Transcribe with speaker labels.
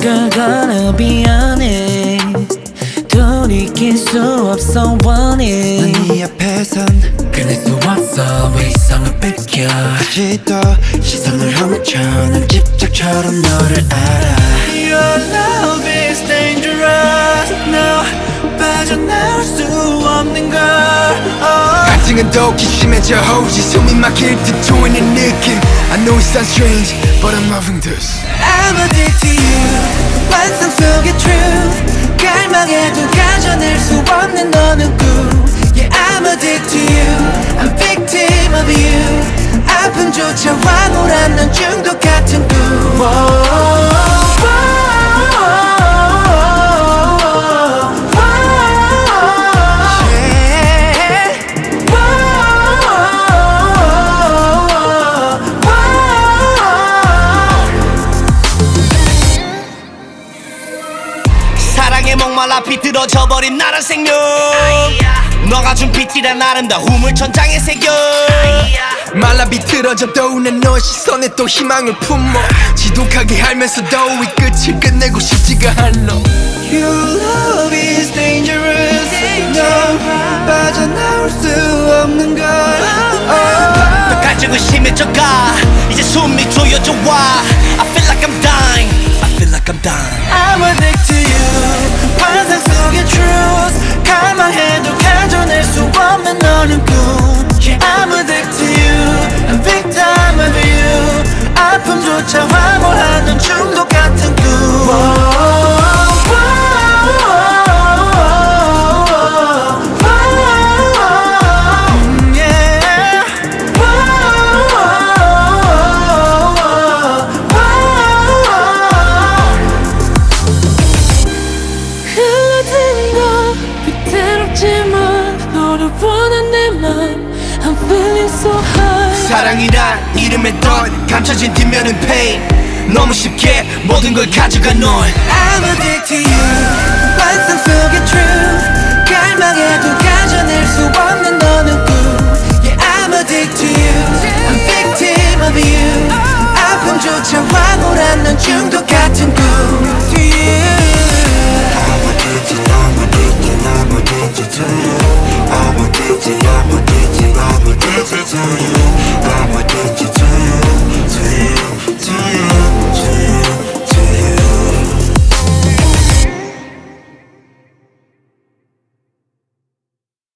Speaker 1: Girl gonna be honest 돌이킬 수 없어 want it
Speaker 2: 난 네 앞에선
Speaker 1: 끊을 수 없어 왜 이성을 뺏겨
Speaker 2: 아직도 시선을 훔쳐 난 집착처럼 너를 알아
Speaker 1: Your love is dangerous No 빠져나올 수 없는 걸
Speaker 2: 갈증은 더욱 심해져 호지 숨이 막힐 듯 조이는 느낌 I know it sounds strange but I'm loving this
Speaker 1: I'm addicted to you 환상 속의 truth 갈망해도 가져낼 수 없는 너는 꿈 Yeah I'm addicted to you I'm victim of you 아픔조차 황홀한 넌 중독 같은 꿈
Speaker 3: 사랑에 목말라 비틀어져버린 나란 생명 너가 준 빛이란 아름다움을 천장에 새겨
Speaker 2: 말라 비틀어져도 난 너의 시선에 또 희망을 품어 지독하게 알면서도 이 끝을 끝내고 싶지가 않아
Speaker 1: Your love is dangerous No 빠져나올 수 없는 걸
Speaker 3: 더 갈증은 심해져가 이제 숨이 조여져 와 I feel like I'm dying I feel like I'm dying
Speaker 1: I'm addicted to you 환상 속의 truth 갈망해도 가져낼 수 없는 너는 꿈 Yeah I'm addicted to you I'm victim of you 아픔조차 황홀한 넌 중독 같은 꿈 I'm feeling so high
Speaker 3: 사랑이란 이름에 던 감춰진 뒷면은 pain 너무 쉽게 모든 걸 가져간 널
Speaker 1: I'm addicted to you 환상 속의 truth 갈망해도 가져낼 수 없는 너는 꿈 Yeah I'm addicted to you I'm victim of you 아픔조차 황홀한 넌 중